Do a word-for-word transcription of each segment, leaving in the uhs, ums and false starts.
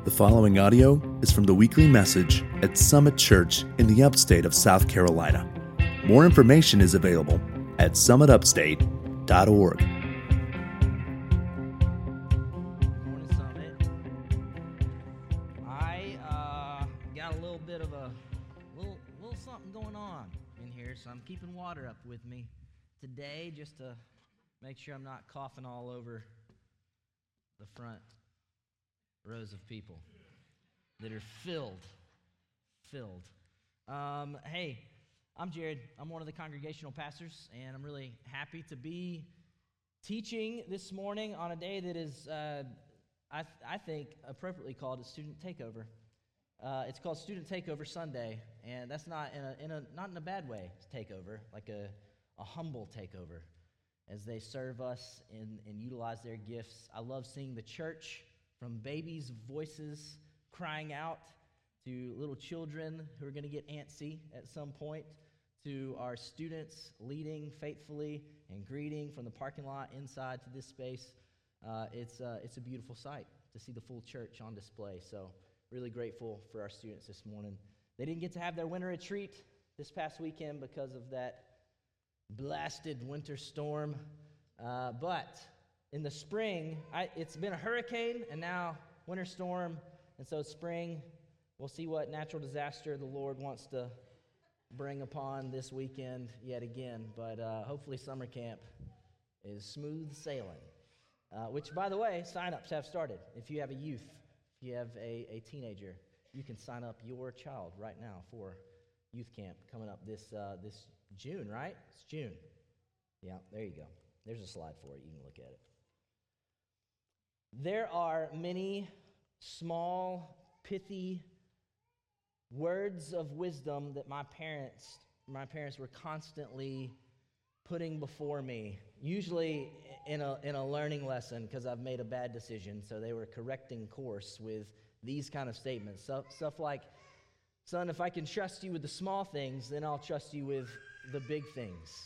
The following audio is from the weekly message at Summit Church in the upstate of South Carolina. More information is available at summit upstate dot org. Morning, Summit. I uh, got a little bit of a little little something going on in here, so I'm keeping water up with me today just to make sure I'm not coughing all over the front rows of people that are filled, filled. Um, hey, I'm Jared. I'm one of the congregational pastors, and I'm really happy to be teaching this morning on a day that is, uh, I, th- I think, appropriately called a student takeover. Uh, it's called Student Takeover Sunday, and that's not in a, in a not in a bad way. Takeover, like a, a humble takeover, as they serve us and, and utilize their gifts. I love seeing the church, from babies' voices crying out to little children who are going to get antsy at some point, to our students leading faithfully and greeting from the parking lot inside to this space. Uh, it's, uh, it's a beautiful sight to see the full church on display. So really grateful for our students this morning. They didn't get to have their winter retreat this past weekend because of that blasted winter storm, uh, but in the spring, I, it's been a hurricane and now winter storm, and so spring, we'll see what natural disaster the Lord wants to bring upon this weekend yet again, but uh, hopefully summer camp is smooth sailing, uh, which, by the way, sign-ups have started. If you have a youth, if you have a, a teenager, you can sign up your child right now for youth camp coming up this uh, this June, right? It's June. Yeah, there you go. There's a slide for it. You can look at it. There are many small, pithy words of wisdom that my parents, my parents were constantly putting before me, usually in a in a learning lesson because I've made a bad decision. So they were correcting course with these kind of statements, stuff, stuff like, "Son, if I can trust you with the small things, then I'll trust you with the big things."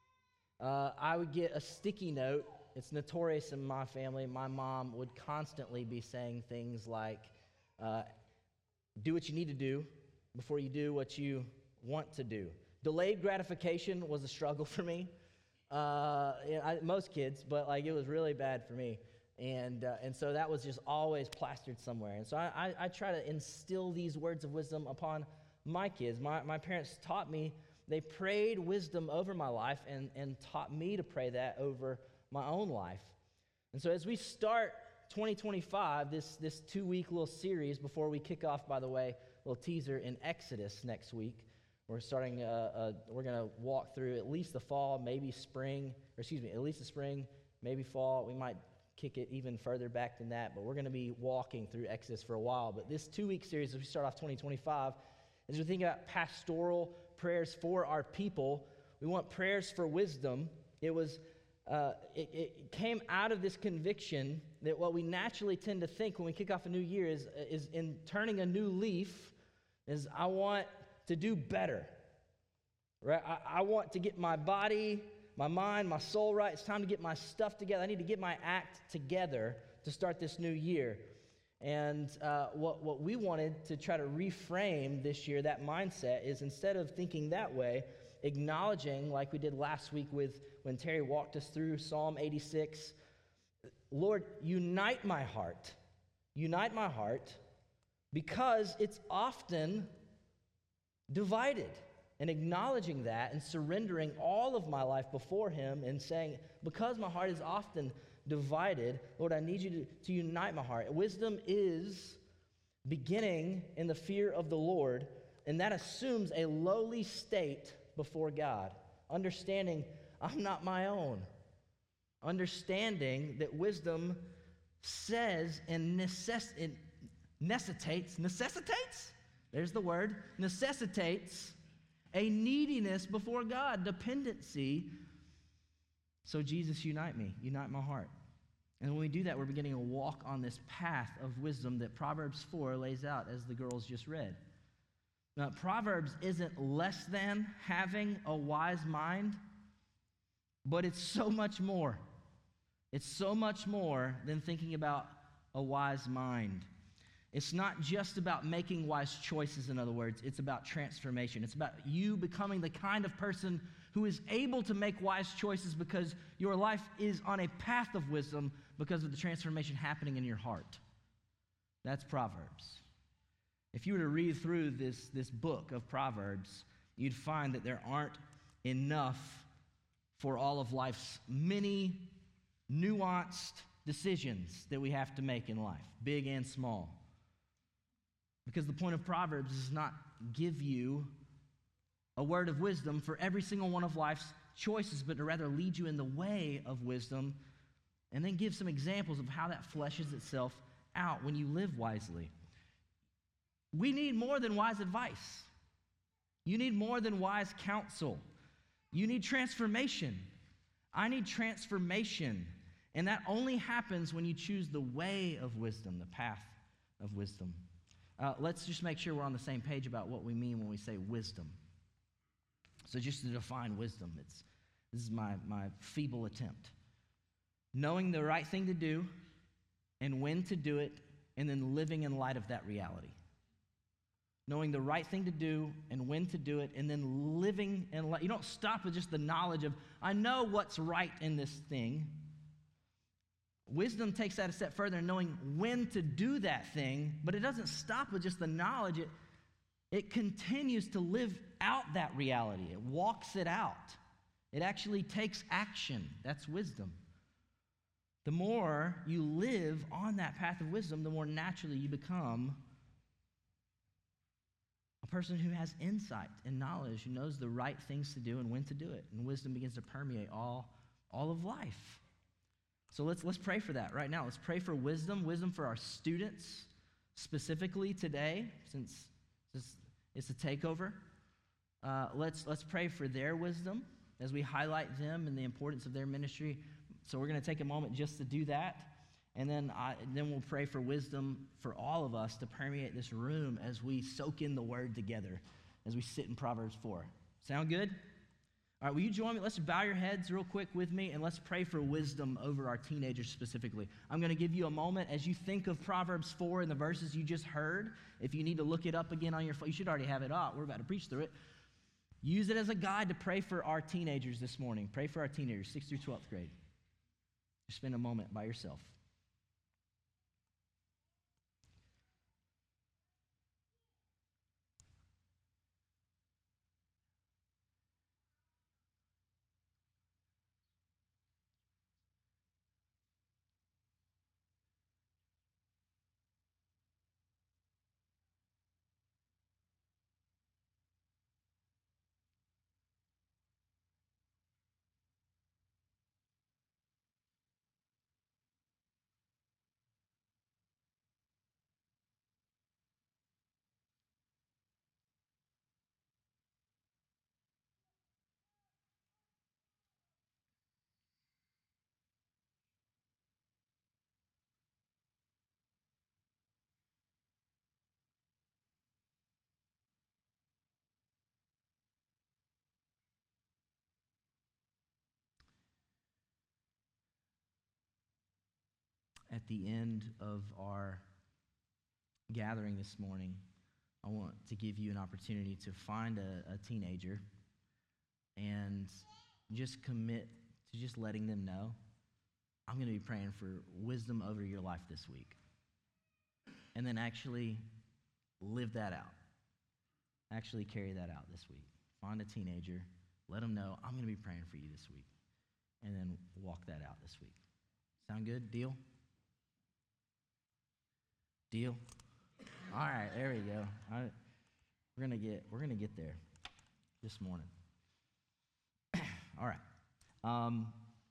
Uh, I would get a sticky note. It's notorious in my family. My mom would constantly be saying things like, uh, do what you need to do before you do what you want to do. Delayed gratification was a struggle for me. Uh, you know, I, most kids, but like it was really bad for me. And uh, and so that was just always plastered somewhere. And so I, I, I try to instill these words of wisdom upon my kids. My, my parents taught me, they prayed wisdom over my life and, and taught me to pray that over my own life. And so as we start twenty twenty-five, this this two-week little series, before we kick off, by the way, a little teaser in Exodus next week. We're starting, uh, uh, we're going to walk through at least the fall, maybe spring, or excuse me, at least the spring, maybe fall. We might kick it even further back than that, but we're going to be walking through Exodus for a while. But this two-week series, as we start off twenty twenty-five, as we think about pastoral prayers for our people, we want prayers for wisdom. It was Uh, it, it came out of this conviction that what we naturally tend to think when we kick off a new year is, is in turning a new leaf, is I want to do better, right? I, I want to get my body, my mind, my soul right. It's time to get my stuff together. I need to get my act together to start this new year. And uh, what, what we wanted to try to reframe this year, that mindset, is instead of thinking that way, acknowledging, like we did last week with when Terry walked us through Psalm eighty-six, Lord, unite my heart. Unite my heart because it's often divided. And acknowledging that and surrendering all of my life before him and saying, because my heart is often divided, Lord, I need you to, to unite my heart. Wisdom is beginning in the fear of the Lord, and that assumes a lowly state before God, understanding I'm not my own, understanding that wisdom says and necess- it necessitates, necessitates, there's the word, necessitates a neediness before God, dependency. So Jesus, unite me, unite my heart. And when we do that, we're beginning to walk on this path of wisdom that Proverbs four lays out, as the girls just read. Now, Proverbs isn't less than having a wise mind, but it's so much more. It's so much more than thinking about a wise mind. It's not just about making wise choices, in other words. It's about transformation. It's about you becoming the kind of person who is able to make wise choices because your life is on a path of wisdom because of the transformation happening in your heart. That's Proverbs. If you were to read through this, this book of Proverbs, you'd find that there aren't enough for all of life's many nuanced decisions that we have to make in life, big and small. Because the point of Proverbs is not give you a word of wisdom for every single one of life's choices, but to rather lead you in the way of wisdom and then give some examples of how that fleshes itself out when you live wisely. We need more than wise advice. You need more than wise counsel. You need transformation. I need transformation. And that only happens when you choose the way of wisdom, the path of wisdom. Uh, let's just make sure we're on the same page about what we mean when we say wisdom. So just to define wisdom, it's this is my, my feeble attempt. Knowing the right thing to do and when to do it, and then living in light of that reality. Knowing the right thing to do and when to do it, and then living in light. You don't stop with just the knowledge of, I know what's right in this thing. Wisdom takes that a step further, knowing when to do that thing, but it doesn't stop with just the knowledge. It, it continues to live out that reality. It walks it out. It actually takes action. That's wisdom. The more you live on that path of wisdom, the more naturally you become a person who has insight and knowledge, who knows the right things to do and when to do it. And wisdom begins to permeate all, all of life. So let's let's pray for that right now. Let's pray for wisdom, wisdom for our students specifically today, since this, it's a takeover. Uh, let's let's pray for their wisdom as we highlight them and the importance of their ministry. So we're going to take a moment just to do that, and then I, then we'll pray for wisdom for all of us to permeate this room as we soak in the Word together, as we sit in Proverbs four. Sound good? All right, will you join me? Let's bow your heads real quick with me, and let's pray for wisdom over our teenagers specifically. I'm going to give you a moment as you think of Proverbs four and the verses you just heard. If you need to look it up again on your phone, you should already have it up. We're about to preach through it. Use it as a guide to pray for our teenagers this morning. Pray for our teenagers, sixth through twelfth grade. Just spend a moment by yourself. At the end of our gathering this morning, I want to give you an opportunity to find a, a teenager and just commit to just letting them know, I'm going to be praying for wisdom over your life this week. And then actually live that out. Actually carry that out this week. Find a teenager, let them know, I'm going to be praying for you this week. And then walk that out this week. Sound good? Deal? Deal? All right, there we go. All right. We're gonna get we're gonna get there this morning. All right. Um,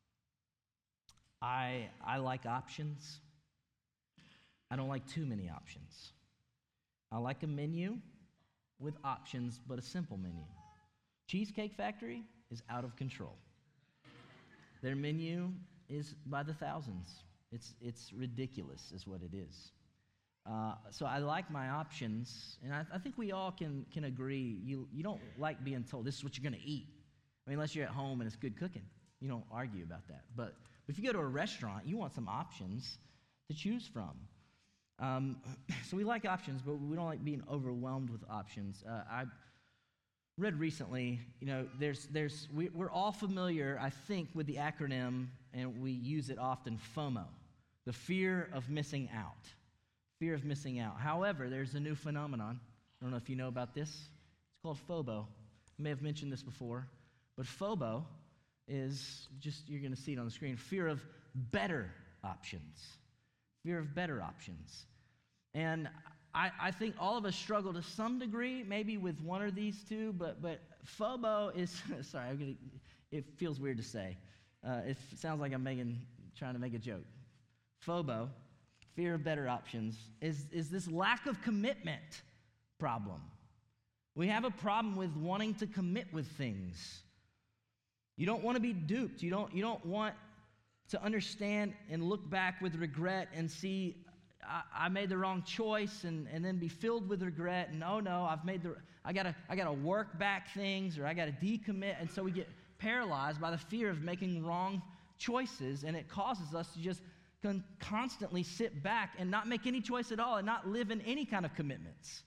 I I like options. I don't like too many options. I like a menu with options, but a simple menu. Cheesecake Factory is out of control. Their menu is by the thousands. It's it's ridiculous, is what it is. Uh, so I like my options, and I, I think we all can can agree. You you don't like being told this is what you're going to eat. I mean, unless you're at home and it's good cooking, you don't argue about that. But if you go to a restaurant, you want some options to choose from. Um, so we like options, but we don't like being overwhelmed with options. Uh, I read recently, you know, there's, there's, we, we're all familiar, I think, with the acronym, and we use it often, FOMO, the fear of missing out. Fear of missing out. However, there's a new phenomenon. I don't know if you know about this. It's called FOBO. I may have mentioned this before, but FOBO is just, you're going to see it on the screen, fear of better options. Fear of better options. And I, I think all of us struggle to some degree, maybe with one of these two, but but FOBO is, sorry, I'm gonna, it feels weird to say. Uh, it sounds like I'm making, trying to make a joke. FOBO, fear of better options, is, is this lack of commitment problem. We have a problem with wanting to commit with things. You don't want to be duped. You don't, you don't want to understand and look back with regret and see, I, I made the wrong choice, and, and then be filled with regret, and oh no, I've made the, I gotta, I gotta work back things, or I gotta decommit, and so we get paralyzed by the fear of making wrong choices, and it causes us to just con- constantly sit back and not make any choice at all, and not live in any kind of commitments.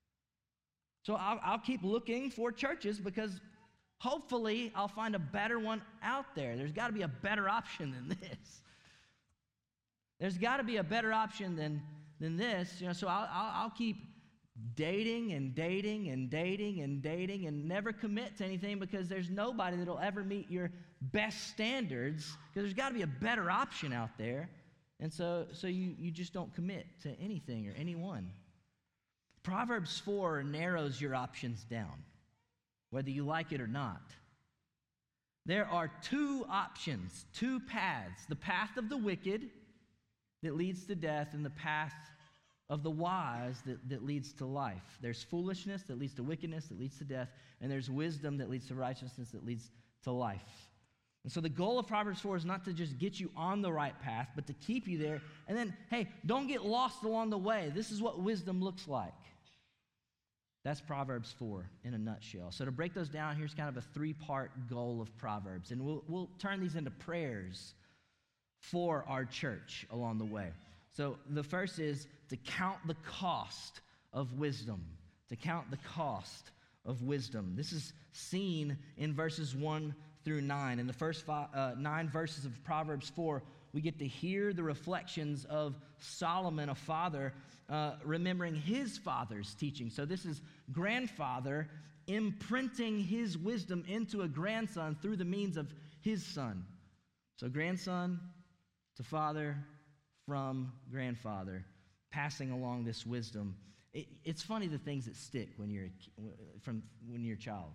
So I'll, I'll keep looking for churches, because hopefully I'll find a better one out there. There's got to be a better option than this. There's got to be a better option than, than this. You know, so I'll, I'll, I'll keep dating and dating and dating and dating and never commit to anything, because there's nobody that'll ever meet your best standards, because there's got to be a better option out there. And so, so you, you just don't commit to anything or anyone. Proverbs four narrows your options down, whether you like it or not. There are two options, two paths: the path of the wicked that leads to death, and the path of the wise that, that leads to life. There's foolishness that leads to wickedness, that leads to death, and there's wisdom that leads to righteousness, that leads to life. And so the goal of Proverbs four is not to just get you on the right path, but to keep you there. And then, hey, don't get lost along the way. This is what wisdom looks like. That's Proverbs four in a nutshell. So to break those down, here's kind of a three-part goal of Proverbs. And we'll, we'll turn these into prayers for our church along the way. So the first is to count the cost of wisdom. To count the cost of wisdom. This is seen in verses one through nine. In the first five, uh, nine verses of Proverbs four, we get to hear the reflections of Solomon, a father, uh, remembering his father's teaching. So this is grandfather imprinting his wisdom into a grandson through the means of his son. So grandson to father from grandfather, passing along this wisdom. It, it's funny the things that stick when you're from when you're a child.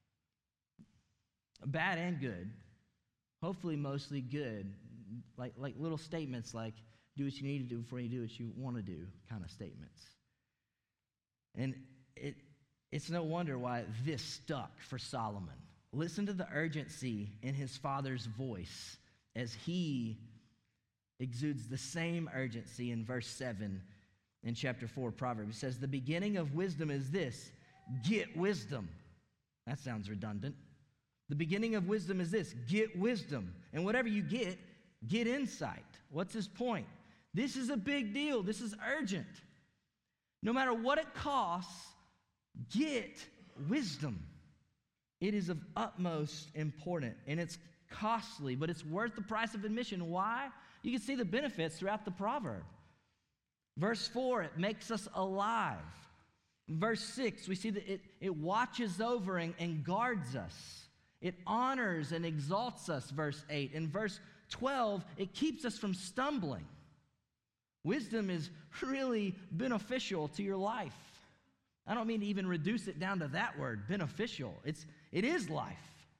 Bad and good. Hopefully mostly good. Like like little statements like, do what you need to do before you do what you want to do, kind of statements. And it it's no wonder why this stuck for Solomon. Listen to the urgency in his father's voice as he exudes the same urgency in verse seven in chapter four of Proverbs. It says, the beginning of wisdom is this: get wisdom. That sounds redundant. The beginning of wisdom is this: get wisdom. And whatever you get, get insight. What's his point? This is a big deal. This is urgent. No matter what it costs, get wisdom. It is of utmost importance, and it's costly, but it's worth the price of admission. Why? You can see the benefits throughout the proverb. Verse four, it makes us alive. Verse six, we see that it, it watches over and, and guards us. It honors and exalts us, verse eight. In verse twelve, it keeps us from stumbling. Wisdom is really beneficial to your life. I don't mean to even reduce it down to that word, beneficial. It's, it is life.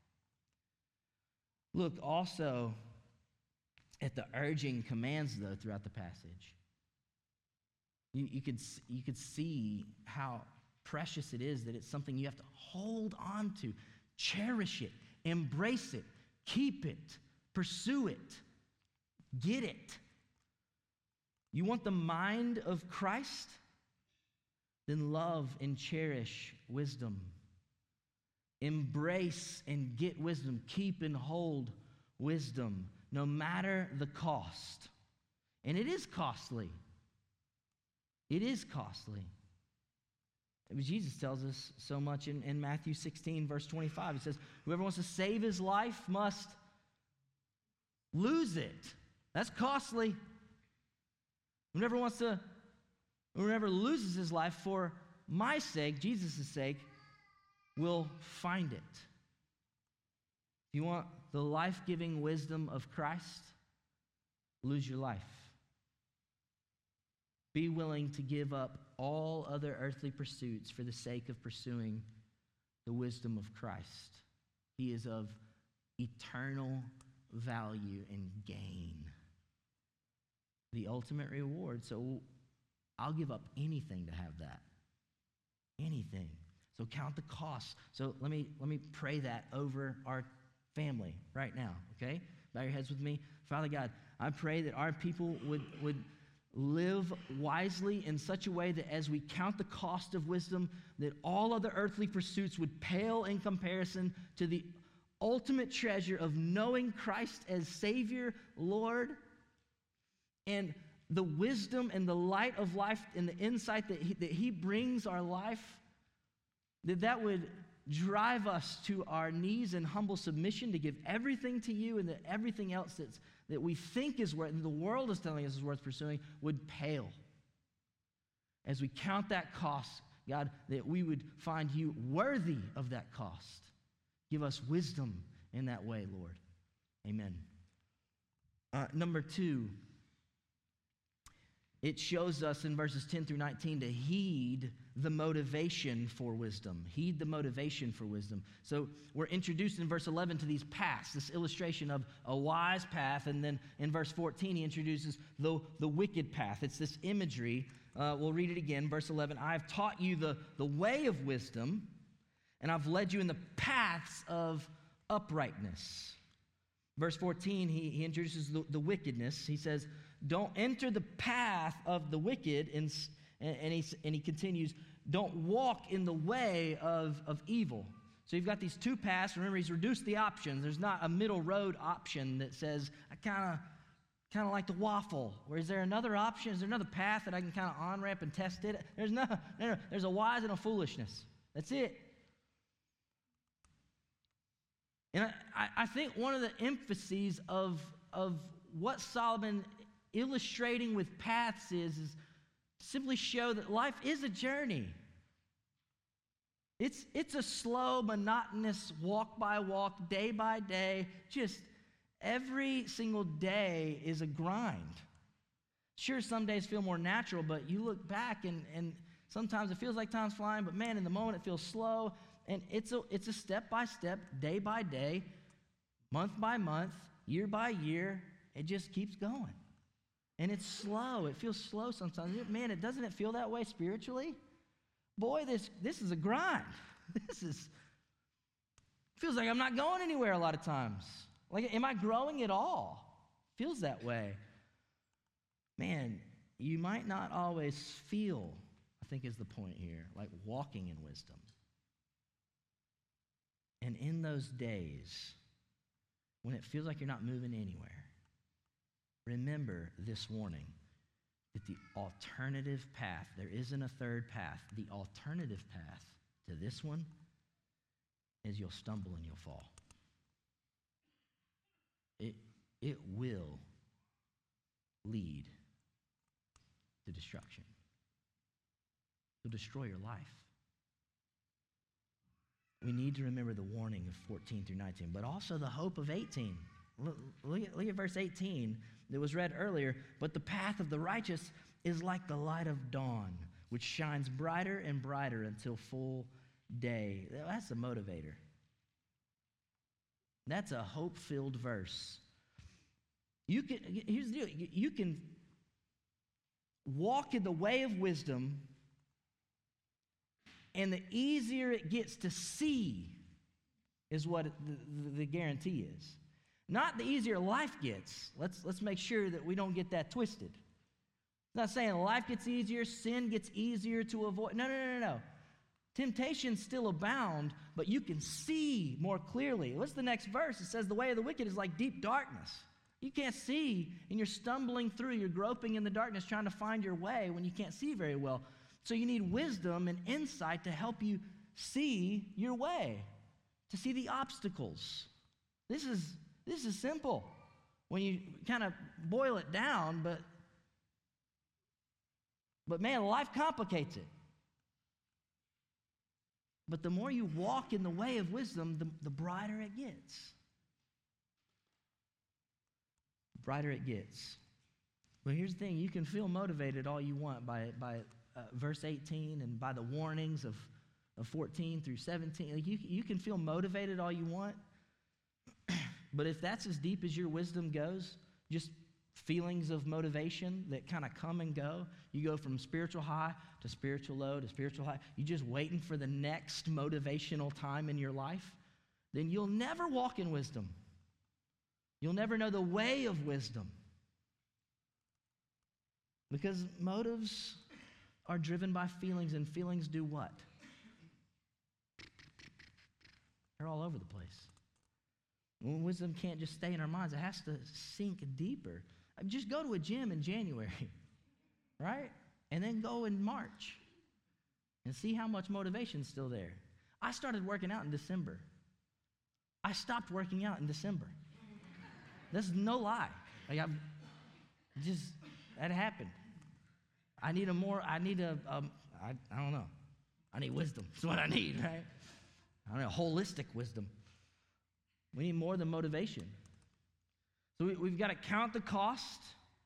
Look also at the urging commands, though, throughout the passage. You, you, could, you could see how precious it is that it's something you have to hold on to, cherish it, embrace it, keep it, pursue it, get it. You want the mind of Christ? Then love and cherish wisdom. Embrace and get wisdom. Keep and hold wisdom, no matter the cost. And it is costly. It is costly. Jesus tells us so much in, in Matthew sixteen, verse twenty-five. He says, whoever wants to save his life must lose it. That's costly. Whoever wants to, whoever loses his life for my sake, Jesus' sake, will find it. If you want the life-giving wisdom of Christ, lose your life. Be willing to give up all other earthly pursuits for the sake of pursuing the wisdom of Christ. He is of eternal value and gain. The ultimate reward. So I'll give up anything to have that. Anything. So count the cost. So let me let me pray that over our family right now, okay? Bow your heads with me. Father God, I pray that our people would, would live wisely in such a way that as we count the cost of wisdom, that all other earthly pursuits would pale in comparison to the ultimate treasure of knowing Christ as Savior, Lord, and the wisdom and the light of life and the insight that he, that he brings our life, that that would drive us to our knees in humble submission to give everything to you, and that everything else that's, that we think is worth, and the world is telling us is worth pursuing, would pale. As we count that cost, God, that we would find you worthy of that cost. Give us wisdom in that way, Lord. Amen. Uh, number two, it shows us in verses ten through nineteen to heed the motivation for wisdom. Heed the motivation for wisdom. So we're introduced in verse eleven to these paths, this illustration of a wise path. And then in verse fourteen, he introduces the, the wicked path. It's this imagery. Uh, we'll read it again. Verse eleven, I have taught you the, the way of wisdom, and I've led you in the paths of uprightness. Verse fourteen, he, he introduces the, the wickedness. He says, don't enter the path of the wicked, and, and, he, and he continues, don't walk in the way of, of evil. So you've got these two paths. Remember, he's reduced the options. There's not a middle road option that says, I kind of kind of like the waffle. Or is there another option? Is there another path that I can kind of on-ramp and test it? There's no, no, no. There's a wise and a foolishness. That's it. And I, I think one of the emphases of, of what Solomon illustrating with paths is, is simply show that life is a journey. It's, it's a slow, monotonous, walk by walk, day by day. Just every single day is a grind. Sure, some days feel more natural, but you look back and, and sometimes it feels like time's flying, but man, in the moment it feels slow. And it's a, it's a step by step, day by day, month by month, year by year. It just keeps going. And it's slow. It feels slow sometimes. Man, it doesn't it feel that way spiritually? Boy, this, this is a grind. This is, feels like I'm not going anywhere a lot of times. Like, am I growing at all? Feels that way. Man, you might not always feel, I think is the point here, like walking in wisdom. And in those days, when it feels like you're not moving anywhere, remember this warning, that the alternative path, there isn't a third path, the alternative path to this one is you'll stumble and you'll fall. It, it will lead to destruction. It'll destroy your life. We need to remember the warning of fourteen through nineteen, but also the hope of eighteen. Look, look, at, look at verse eighteen that was read earlier. But the path of the righteous is like the light of dawn, which shines brighter and brighter until full day. That's a motivator. That's a hope-filled verse. You can, here's the deal. You can walk in the way of wisdom, and the easier it gets to see is what the, the, the guarantee is. Not the easier life gets. Let's, let's make sure that we don't get that twisted. It's not saying life gets easier, sin gets easier to avoid. No, no, no, no, no. Temptations still abound, but you can see more clearly. What's the next verse? It says the way of the wicked is like deep darkness. You can't see, and you're stumbling through. You're groping in the darkness trying to find your way when you can't see very well. So you need wisdom and insight to help you see your way, to see the obstacles. This is, this is simple when you kind of boil it down, but, but man, life complicates it. But the more you walk in the way of wisdom, the, the brighter it gets. The brighter it gets. But here's the thing, you can feel motivated all you want by, by uh, verse eighteen and by the warnings of, of fourteen through seventeen. Like you, you can feel motivated all you want, but if that's as deep as your wisdom goes, just feelings of motivation that kind of come and go, you go from spiritual high to spiritual low to spiritual high, you're just waiting for the next motivational time in your life, then you'll never walk in wisdom. You'll never know the way of wisdom. Because motives are driven by feelings, and feelings do what? They're all over the place. Wisdom can't just stay in our minds. It has to sink deeper. Just go to a gym in January, right? And then go in March and see how much motivation's still there. I started working out in December. I stopped working out in December. That's no lie. Like I'm just, that happened. I need a more, I need a, um, I, I don't know. I need wisdom. That's what I need, right? I need a holistic wisdom. We need more than motivation. So we, we've got to count the cost.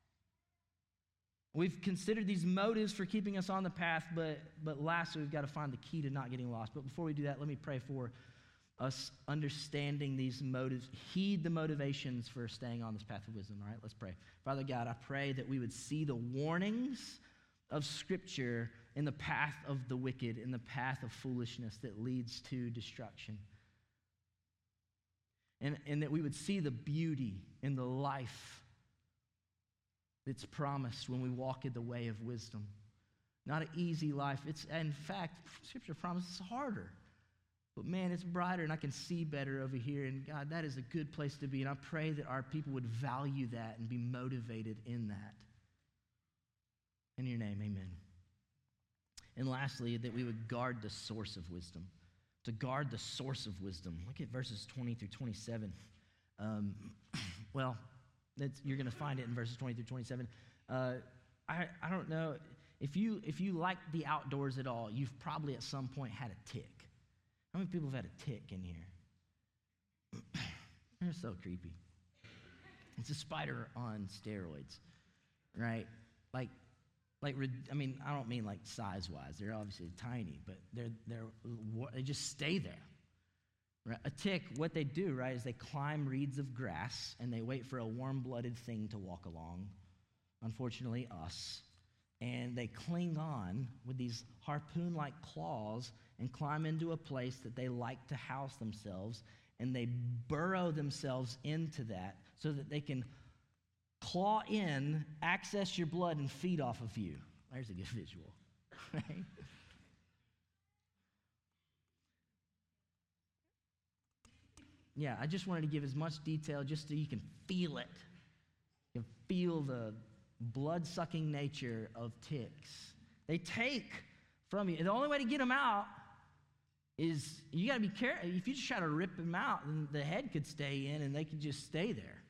We've considered these motives for keeping us on the path, but, but lastly, we've got to find the key to not getting lost. But before we do that, let me pray for us understanding these motives. Heed the motivations for staying on this path of wisdom, all right? Let's pray. Father God, I pray that we would see the warnings of Scripture in the path of the wicked, in the path of foolishness that leads to destruction. And, and that we would see the beauty in the life that's promised when we walk in the way of wisdom. Not an easy life. It's, in fact, Scripture promises it's harder. But man, it's brighter, and I can see better over here. And God, that is a good place to be. And I pray that our people would value that and be motivated in that. In your name, amen. And lastly, that we would guard the source of wisdom. To guard the source of wisdom. Look at verses twenty through twenty-seven. Um, well, that's, you're going to find it in verses twenty through twenty-seven. Uh, I, I don't know. If you, if you like the outdoors at all, you've probably at some point had a tick. How many people have had a tick in here? They're so creepy. It's a spider on steroids, right? Like, Like, I mean, I don't mean like size-wise. They're obviously tiny, but they're, they're, they just stay there. Right? A tick, what they do, right, is they climb reeds of grass, and they wait for a warm-blooded thing to walk along, unfortunately us, and they cling on with these harpoon-like claws and climb into a place that they like to house themselves, and they burrow themselves into that so that they can claw in, access your blood, and feed off of you. There's a good visual, right? Yeah, I just wanted to give as much detail just so you can feel it. You can feel the blood-sucking nature of ticks. They take from you. And the only way to get them out is you got to be careful. If you just try to rip them out, then the head could stay in, and they could just stay there.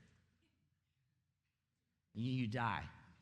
You die.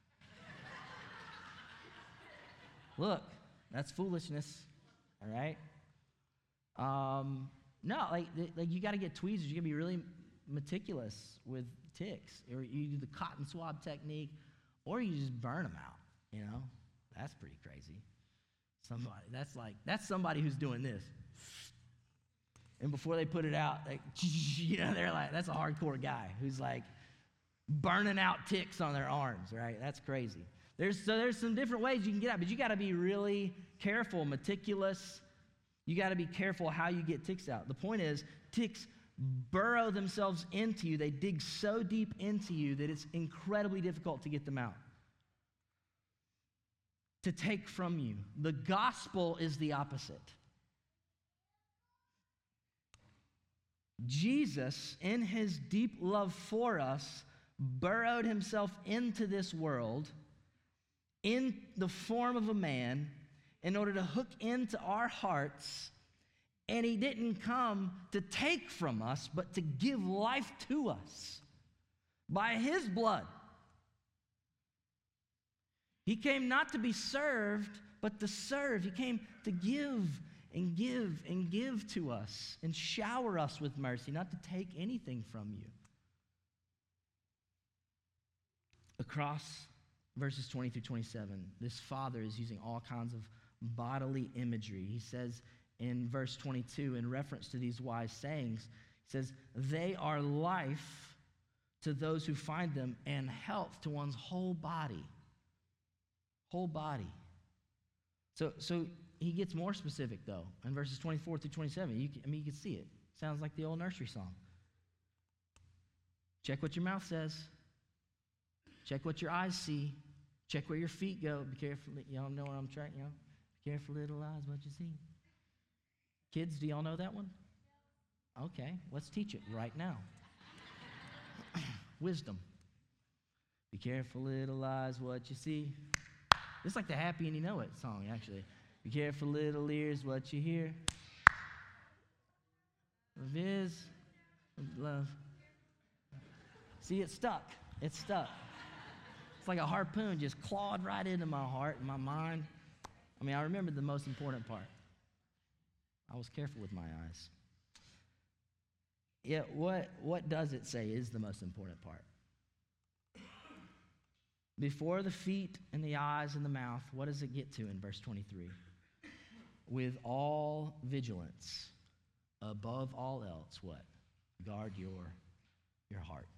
Look, that's foolishness, all right? Um, no, like, like you got to get tweezers. You got to be really meticulous with ticks. Or you do the cotton swab technique, or you just burn them out, you know? That's pretty crazy. Somebody, that's like, that's somebody who's doing this. And before they put it out, like, you know, they're like, that's a hardcore guy who's like, burning out ticks on their arms, right? That's crazy. There's so there's some different ways you can get out, but you got to be really careful, meticulous. You got to be careful how you get ticks out. The point is, ticks burrow themselves into you. They dig so deep into you that it's incredibly difficult to get them out, to take from you. The gospel is the opposite. Jesus, in his deep love for us, burrowed himself into this world in the form of a man in order to hook into our hearts, and he didn't come to take from us, but to give life to us by his blood. He came not to be served, but to serve. He came to give and give and give to us and shower us with mercy, not to take anything from you. Across verses twenty through twenty-seven, this father is using all kinds of bodily imagery. He says in verse twenty-two, in reference to these wise sayings, he says, they are life to those who find them and health to one's whole body. Whole body. So, so he gets more specific, though, in verses twenty-four through twenty-seven. You can, I mean, you can see it. Sounds like the old nursery song. Check what your mouth says. Check what your eyes see. Check where your feet go. Be careful. Y'all know what I'm trying, you know? Be careful, little eyes, what you see. Kids, do y'all know that one? Okay, let's teach it right now. Wisdom. Be careful, little eyes, what you see. It's like the Happy and You Know It song, actually. Be careful, little ears, what you hear. Of his love. See, it's stuck. It's stuck. It's like a harpoon just clawed right into my heart and my mind. I mean, I remember the most important part. I was careful with my eyes. Yet, what, what does it say is the most important part? Before the feet and the eyes and the mouth, what does it get to in verse twenty-three? With all vigilance, above all else, what? Guard your, your heart.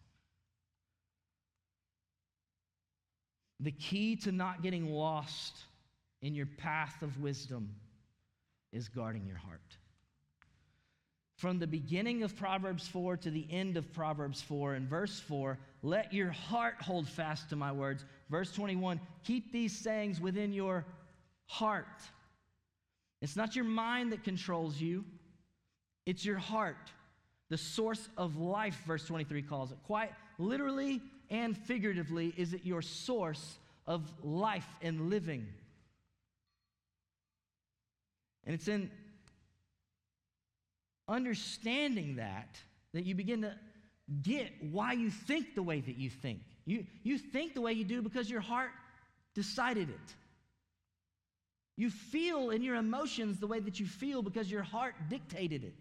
The key to not getting lost in your path of wisdom is guarding your heart. From the beginning of Proverbs four to the end of Proverbs four, in verse four, let your heart hold fast to my words. Verse twenty-one, keep these sayings within your heart. It's not your mind that controls you. It's your heart. The source of life, verse twenty-three calls it. Quite literally and figuratively, is it your source of life and living. And it's in understanding that that you begin to get why you think the way that you think. You, you think the way you do because your heart decided it. You feel in your emotions the way that you feel because your heart dictated it.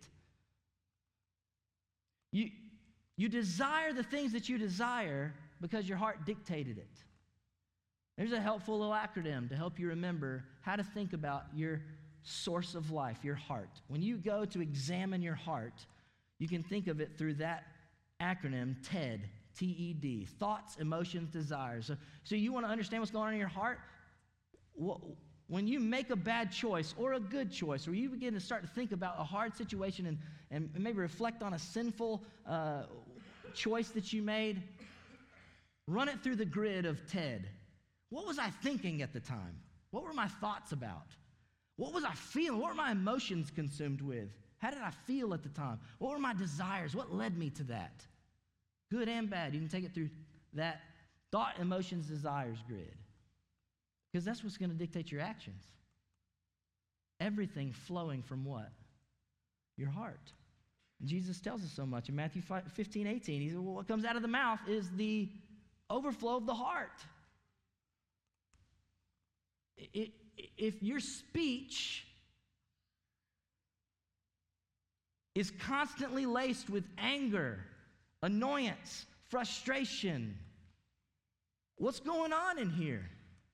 You, you desire the things that you desire because your heart dictated it. There's a helpful little acronym to help you remember how to think about your source of life, your heart. When you go to examine your heart, you can think of it through that acronym, TED, T E D, thoughts, emotions, desires. So, so you want to understand what's going on in your heart? When you make a bad choice or a good choice, or you begin to start to think about a hard situation and, and maybe reflect on a sinful uh, choice that you made, run it through the grid of TED. What was I thinking at the time? What were my thoughts about? What was I feeling? What were my emotions consumed with? How did I feel at the time? What were my desires? What led me to that? Good and bad. You can take it through that thought, emotions, desires grid. Because that's what's going to dictate your actions. Everything flowing from what? Your heart. And Jesus tells us so much in Matthew fifteen, eighteen. He said, well, what comes out of the mouth is the overflow of the heart. It, if your speech is constantly laced with anger, annoyance, frustration, what's going on in here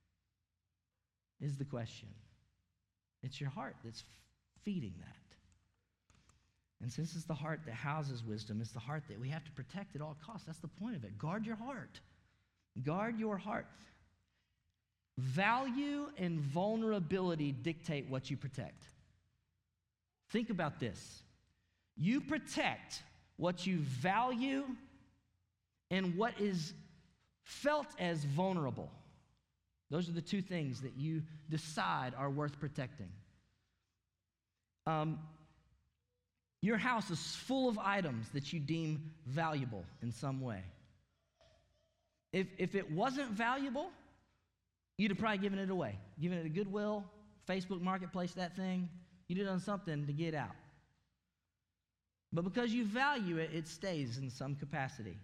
is the question. It's your heart that's feeding that. And since it's the heart that houses wisdom, it's the heart that we have to protect at all costs. That's the point of it. Guard your heart. Guard your heart. Value and vulnerability dictate what you protect. Think about this. You protect what you value and what is felt as vulnerable. Those are the two things that you decide are worth protecting. Um, your house is full of items that you deem valuable in some way. If, if it wasn't valuable, you'd have probably given it away, given it a Goodwill, Facebook Marketplace, that thing. You'd have done something to get out. But because you value it, it stays in some capacity.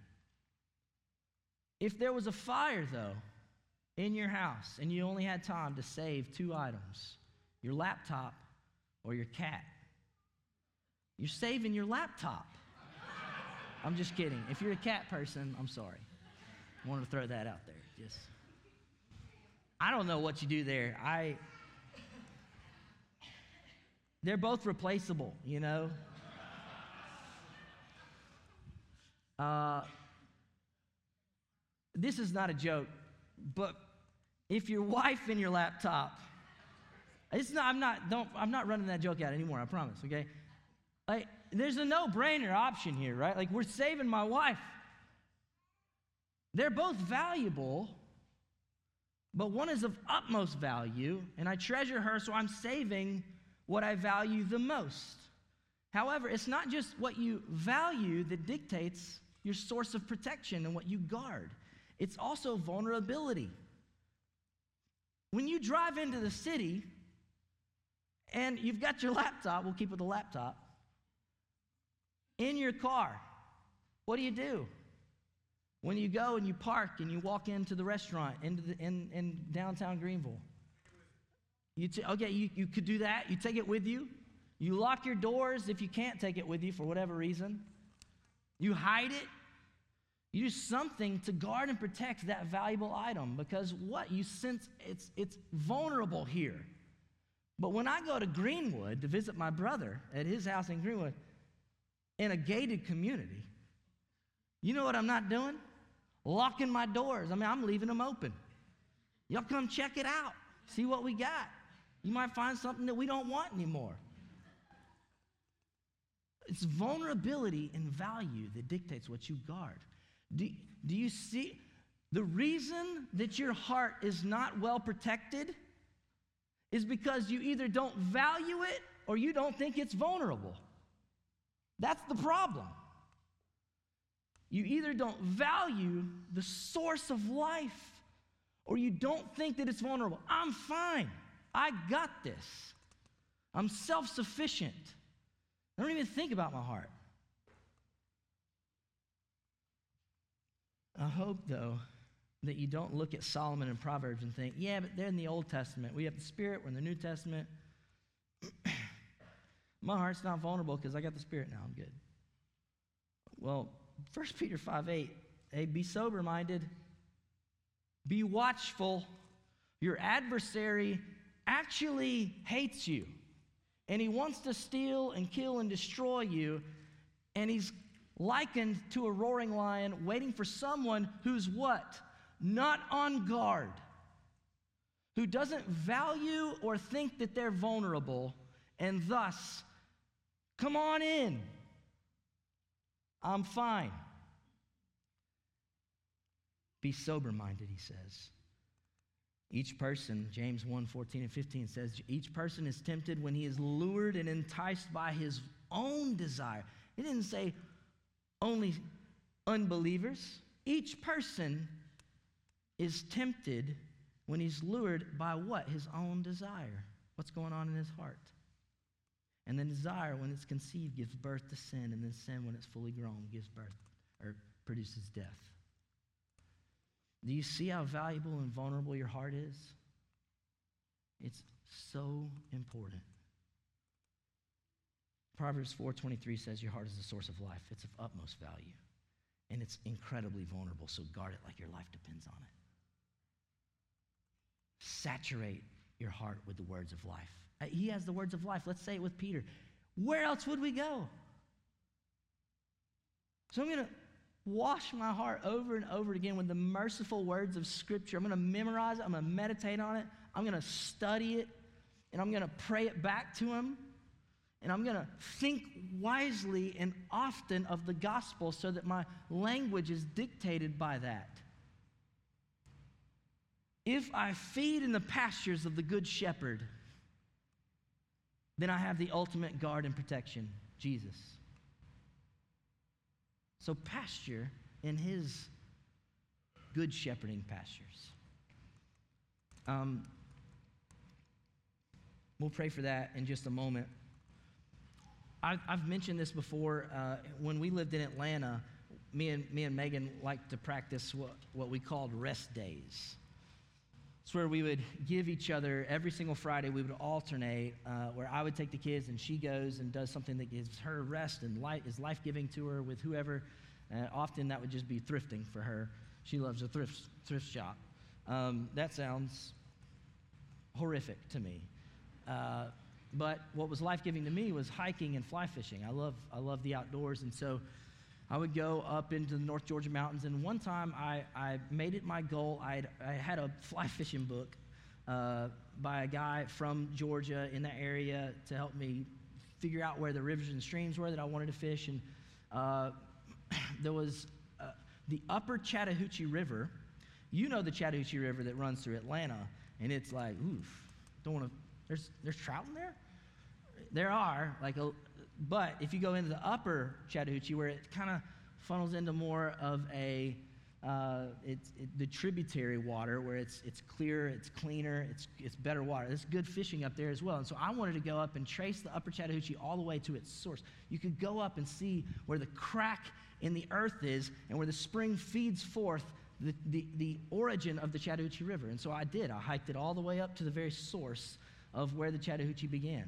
If there was a fire, though, in your house, and you only had time to save two items, your laptop or your cat, you're saving your laptop. I'm just kidding. If you're a cat person, I'm sorry. I wanted to throw that out there. Just, I don't know what you do there. I, they're both replaceable, you know. Uh, this is not a joke, but if your wife and your laptop, it's not. I'm not. Don't. I'm not running that joke out anymore. I promise. Okay. Like, there's a no-brainer option here, right? Like, we're saving my wife. They're both valuable, but one is of utmost value, and I treasure her, so I'm saving what I value the most. However, it's not just what you value that dictates your source of protection and what you guard. It's also vulnerability. When you drive into the city and you've got your laptop, we'll keep with the laptop, in your car, what do you do? When you go and you park and you walk into the restaurant into the, in, in downtown Greenville, you t- okay, you, you could do that. You take it with you. You lock your doors if you can't take it with you for whatever reason. You hide it. You do something to guard and protect that valuable item, because what? You sense it's, it's vulnerable here. But when I go to Greenwood to visit my brother at his house in Greenwood, in a gated community, you know what I'm not doing? Locking my doors. I mean, I'm leaving them open. Y'all come check it out. See what we got. You might find something that we don't want anymore. It's vulnerability and value that dictates what you guard. Do, do you see? The reason that your heart is not well protected is because you either don't value it or you don't think it's vulnerable. That's the problem. You either don't value the source of life or you don't think that it's vulnerable. I'm fine. I got this. I'm self-sufficient. I don't even think about my heart. I hope, though, that you don't look at Solomon and Proverbs and think, yeah, but they're in the Old Testament. We have the Spirit. We're in the New Testament. My heart's not vulnerable because I got the Spirit now. I'm good. Well, First Peter five eight, hey, be sober-minded. Be watchful. Your adversary actually hates you, and he wants to steal and kill and destroy you, and he's likened to a roaring lion waiting for someone who's what? Not on guard, who doesn't value or think that they're vulnerable, and thus, come on in. I'm fine. Be sober-minded, he says. Each person, James one fourteen and fifteen says, each person is tempted when he is lured and enticed by his own desire. It didn't say only unbelievers. Each person is tempted when he's lured by what? His own desire. What's going on in his heart? And then desire, when it's conceived, gives birth to sin, and then sin, when it's fully grown, gives birth or produces death. Do you see how valuable and vulnerable your heart is? It's so important. Proverbs four twenty-three says your heart is the source of life. It's of utmost value, and it's incredibly vulnerable, so guard it like your life depends on it. Saturate your heart with the words of life. He has the words of life. Let's say it with Peter. Where else would we go? So I'm going to wash my heart over and over again with the merciful words of Scripture. I'm going to memorize it. I'm going to meditate on it. I'm going to study it. And I'm going to pray it back to him. And I'm going to think wisely and often of the gospel so that my language is dictated by that. If I feed in the pastures of the Good Shepherd, then I have the ultimate guard and protection, Jesus. So pasture in his good shepherding pastures. Um, we'll pray for that in just a moment. I've, I've mentioned this before. Uh, when we lived in Atlanta, me and me and Megan liked to practice what, what we called rest days. It's where we would give each other, every single Friday, we would alternate, uh, where I would take the kids and she goes and does something that gives her rest and life, is life-giving to her with whoever. Uh, often that would just be thrifting for her. She loves a thrift thrift shop. Um, that sounds horrific to me. Uh, but what was life-giving to me was hiking and fly fishing. I love, I love the outdoors, and so I would go up into the North Georgia mountains, and one time I, I made it my goal. I'd, I had a fly fishing book uh, by a guy from Georgia in that area to help me figure out where the rivers and streams were that I wanted to fish. And uh, there was uh, the upper Chattahoochee River. You know the Chattahoochee River that runs through Atlanta, and it's like, oof, don't want to, there's, there's trout in there? There are, like a, but if you go into the upper Chattahoochee, where it kind of funnels into more of a, uh, it's it, the tributary water, where it's it's clearer, it's cleaner, it's it's better water. There's good fishing up there as well. And so I wanted to go up and trace the upper Chattahoochee all the way to its source. You could go up and see where the crack in the earth is and where the spring feeds forth the, the, the origin of the Chattahoochee River. And so I did. I hiked it all the way up to the very source of where the Chattahoochee began.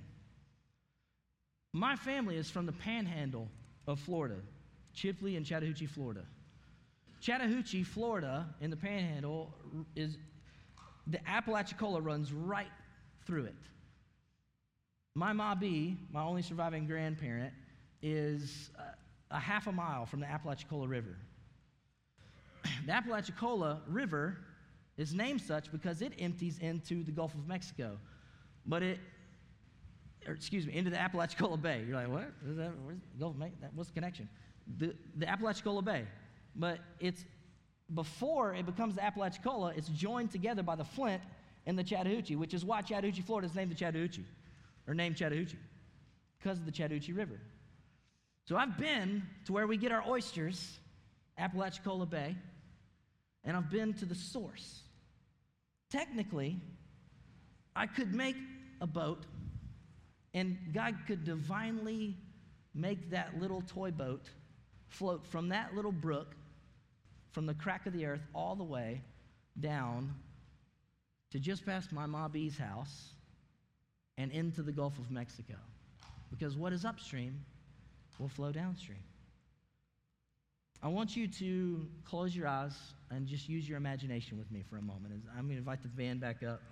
My family is from the panhandle of Florida, Chipley and Chattahoochee, Florida. Chattahoochee, Florida, in the panhandle, is the Apalachicola runs right through it. My Ma B, my only surviving grandparent, is uh, a half a mile from the Apalachicola River. The Apalachicola River is named such because it empties into the Gulf of Mexico, but it or excuse me, into the Apalachicola Bay. You're like, what? Is that, where's the Gulf of Mexico? What's the connection? The, the Apalachicola Bay. But it's, before it becomes the Apalachicola, it's joined together by the Flint and the Chattahoochee, which is why Chattahoochee, Florida is named the Chattahoochee, or named Chattahoochee, because of the Chattahoochee River. So I've been to where we get our oysters, Apalachicola Bay, and I've been to the source. Technically, I could make a boat, and God could divinely make that little toy boat float from that little brook, from the crack of the earth, all the way down to just past my Ma B's house and into the Gulf of Mexico. Because what is upstream will flow downstream. I want you to close your eyes and just use your imagination with me for a moment. I'm going to invite the band back up.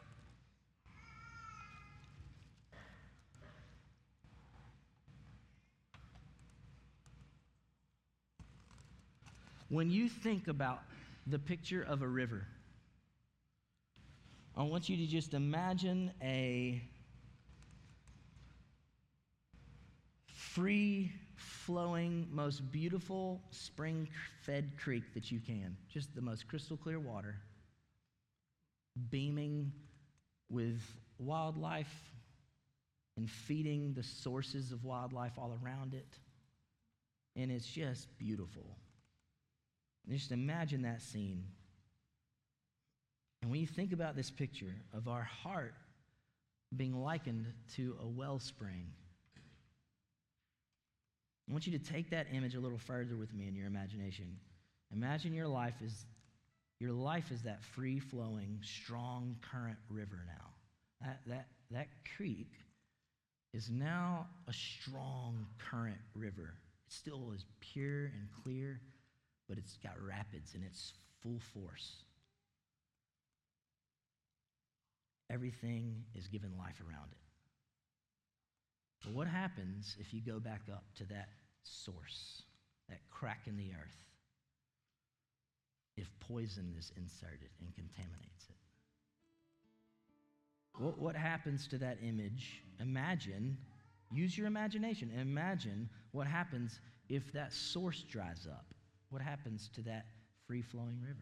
When you think about the picture of a river, I want you to just imagine a free-flowing, most beautiful spring-fed creek that you can. Just the most crystal clear water, beaming with wildlife and feeding the sources of wildlife all around it. And it's just beautiful. Just imagine that scene. And when you think about this picture of our heart being likened to a wellspring, I want you to take that image a little further with me in your imagination. Imagine your life is your life is that free-flowing, strong current river now. That, that, that creek is now a strong current river. It still is pure and clear, but it's got rapids in its full force. Everything is given life around it. But what happens if you go back up to that source, that crack in the earth, if poison is inserted and contaminates it? What, what happens to that image? Imagine, use your imagination, imagine what happens if that source dries up. What happens to that free-flowing river?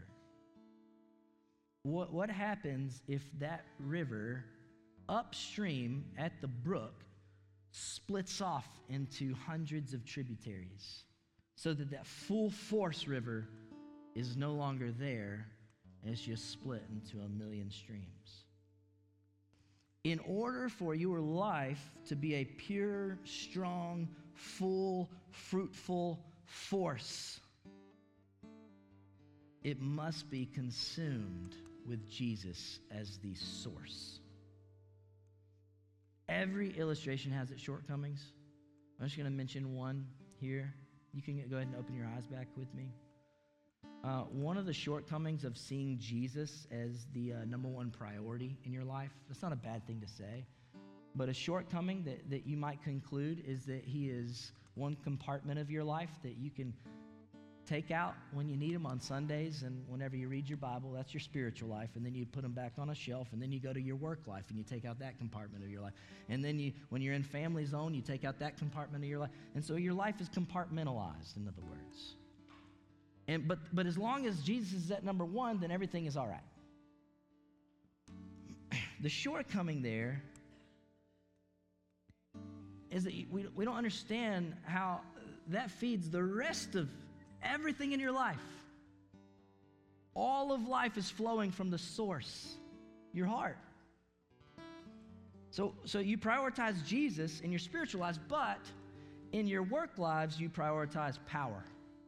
What, what happens if that river upstream at the brook splits off into hundreds of tributaries so that that full force river is no longer there it's just split into a million streams. In order for your life to be a pure, strong, full, fruitful force, it must be consumed with Jesus as the source. Every illustration has its shortcomings. I'm just going to mention one here. You can go ahead and open your eyes back with me. Uh, one of the shortcomings of seeing Jesus as the uh, number one priority in your life, that's not a bad thing to say, but a shortcoming that, that you might conclude is that he is one compartment of your life that you can take out when you need him on Sundays and whenever you read your Bible. That's your spiritual life, and then you put them back on a shelf, and then you go to your work life and you take out that compartment of your life. And then you, when you're in family zone, you take out that compartment of your life. And so your life is compartmentalized, in other words. And but but as long as Jesus is at number one, then everything is all right. The shortcoming there is that we, we don't understand how that feeds the rest of everything in your life. All of life is flowing from the source, your heart. So, so you prioritize Jesus in your spiritual lives, but in your work lives, you prioritize power.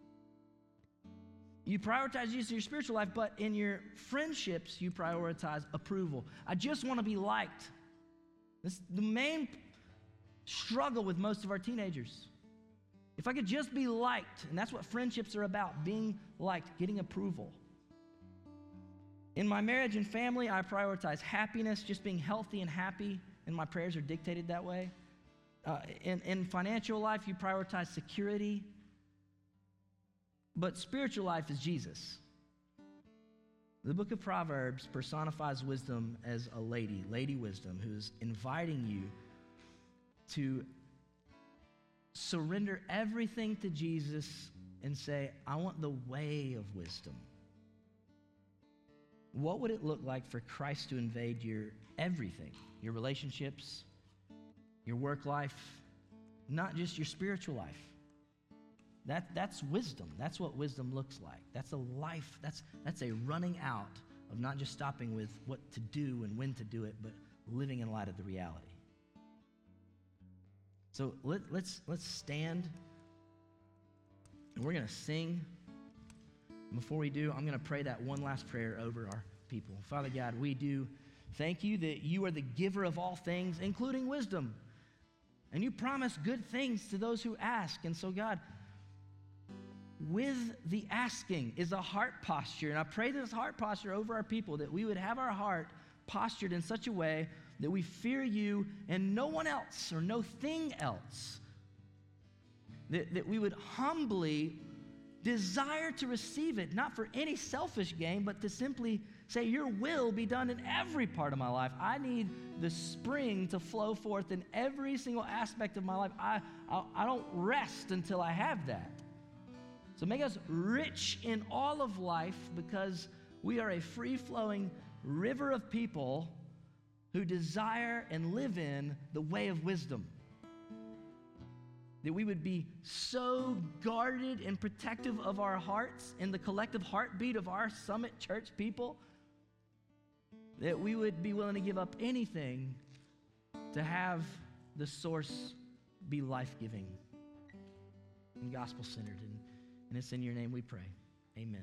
You prioritize Jesus in your spiritual life, but in your friendships, you prioritize approval. I just want to be liked. This is the main struggle with most of our teenagers. If I could just be liked, and that's what friendships are about, being liked, getting approval. In my marriage and family, I prioritize happiness, just being healthy and happy, and my prayers are dictated that way. Uh, in, in financial life, you prioritize security. But spiritual life is Jesus. The book of Proverbs personifies wisdom as a lady, Lady Wisdom, who's inviting you to surrender everything to Jesus and say, I want the way of wisdom. What would it look like for Christ to invade your everything, your relationships, your work life, not just your spiritual life? That, that's wisdom. That's what wisdom looks like. That's a life. That's, that's a running out of not just stopping with what to do and when to do it, but living in light of the reality. So let, let's, let's stand, and we're going to sing. Before we do, I'm going to pray that one last prayer over our people. Father God, we do thank you that you are the giver of all things, including wisdom. And you promise good things to those who ask. And so, God, with the asking is a heart posture. And I pray this heart posture over our people, that we would have our heart postured in such a way that we fear you and no one else or no thing else. That, that we would humbly desire to receive it, not for any selfish gain, but to simply say, your will be done in every part of my life. I need the spring to flow forth in every single aspect of my life. I, I, I don't rest until I have that. So make us rich in all of life, because we are a free-flowing river of people who desire and live in the way of wisdom. That we would be so guarded and protective of our hearts and the collective heartbeat of our Summit Church people, that we would be willing to give up anything to have the source be life-giving and gospel-centered. And, and it's in your name we pray. Amen.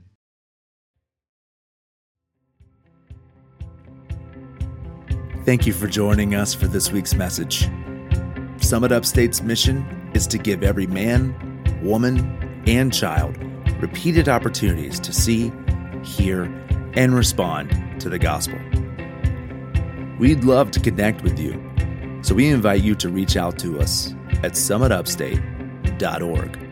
Thank you for joining us for this week's message. Summit Upstate's mission is to give every man, woman, and child repeated opportunities to see, hear, and respond to the gospel. We'd love to connect with you, so we invite you to reach out to us at summit upstate dot org.